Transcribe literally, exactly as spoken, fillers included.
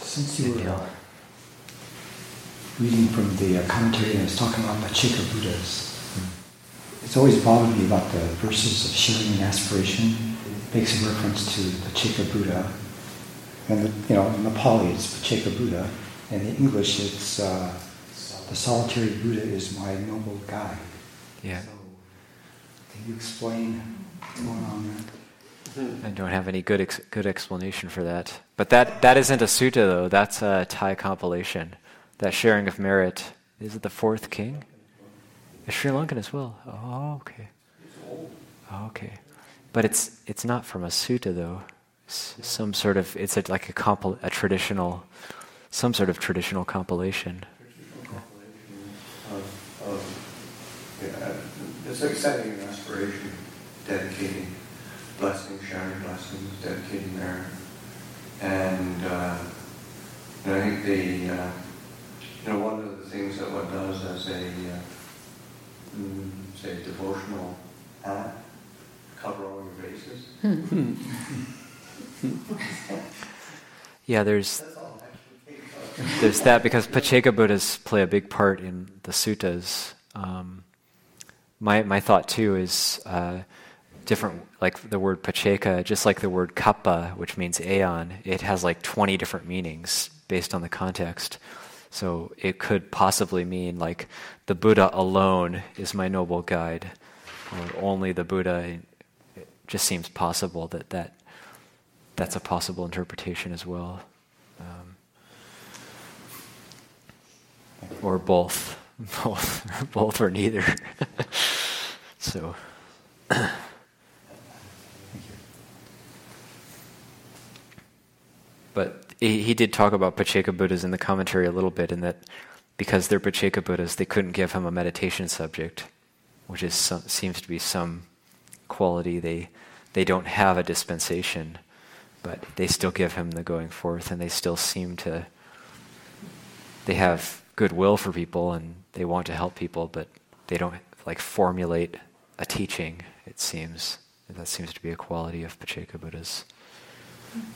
Since you were uh, reading from the uh, commentary and I was talking about Pacceka Buddhas, mm. it's always bothered me about the verses of sharing and aspiration. It makes a reference to Pacceka Buddha. And, the, you know, in the Pali it's Pacceka Buddha. And in English it's uh, the solitary Buddha is my noble guide. Yeah. So, can you explain what's going on there? I don't have any good ex- good explanation for that. But that, that isn't a sutta, though. That's a Thai compilation. That sharing of merit. Is it the fourth king? It's Sri Lankan as well. Oh, okay. Oh, okay. But it's it's not from a sutta, though. It's some sort of, it's a, like a, compil- a traditional, some sort of traditional compilation. Traditional compilation of, of yeah, it's like setting an aspiration, dedicating blessings, sharing blessings, dedicating merit. And uh, you know, I think the, uh, you know, one of the things that one does as a, uh, mm, say, devotional act, cover all your bases. Yeah, there's there's that, because Pacceka Buddhas play a big part in the suttas. Um, my my thought too is uh, different, like the word Pacceka, just like the word kappa, which means aeon, it has like twenty different meanings based on the context. So it could possibly mean like the Buddha alone is my noble guide, or only the Buddha. It just seems possible that, that that's a possible interpretation as well. Um, or both. Both both or neither. So but he, he did talk about Pacceka Buddhas in the commentary a little bit, in that because they're Pacceka Buddhas, they couldn't give him a meditation subject, which is some, seems to be some quality. They they don't have a dispensation, but they still give him the going forth, and they still seem to, they have goodwill for people and they want to help people, but they don't like formulate a teaching, it seems. That seems to be a quality of Pacceka Buddhas.